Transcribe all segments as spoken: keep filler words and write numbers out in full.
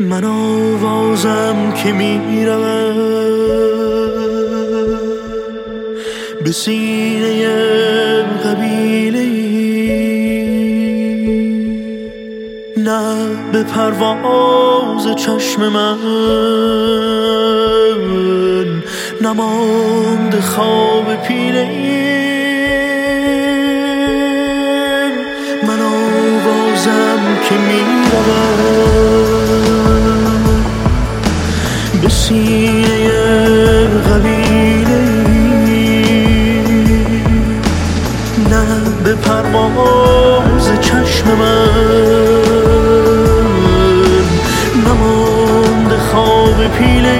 من آوازم که میرم به سینه قبیله نه به پرواز چشم من نماند خواب پیله من آوازم که میرم به سینه قبیله نه به پرواز چشم من نماند خواب پیله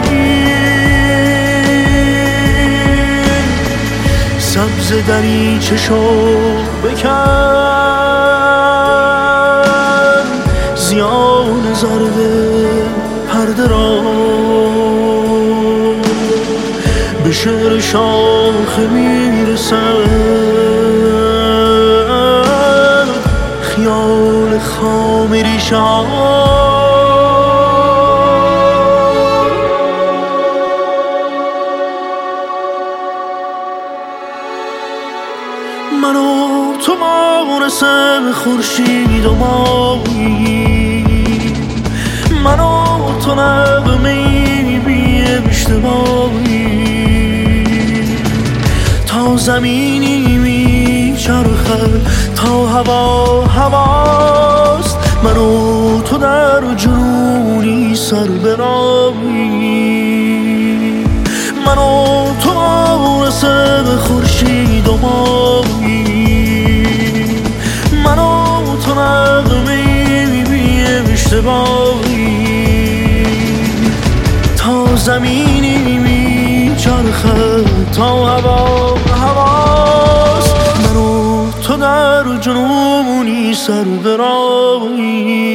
سبز دریچه شو بکن زیان ضربه پرده را به شعر شاخه میرسد خیال خام ریشه من و تو مانسه خورشید و مایی من و تو نغمه‌ای بی اشتباهی تا زمینی میچرخد تا هوا هواست من و تو در جنونی سر برایی من و تو مانسه خورشید و مایی من و تو نغمه‌ای بی اشتباهی تا زمینی میچرخد تا هوا هواست من و تو در جنونی سر برایی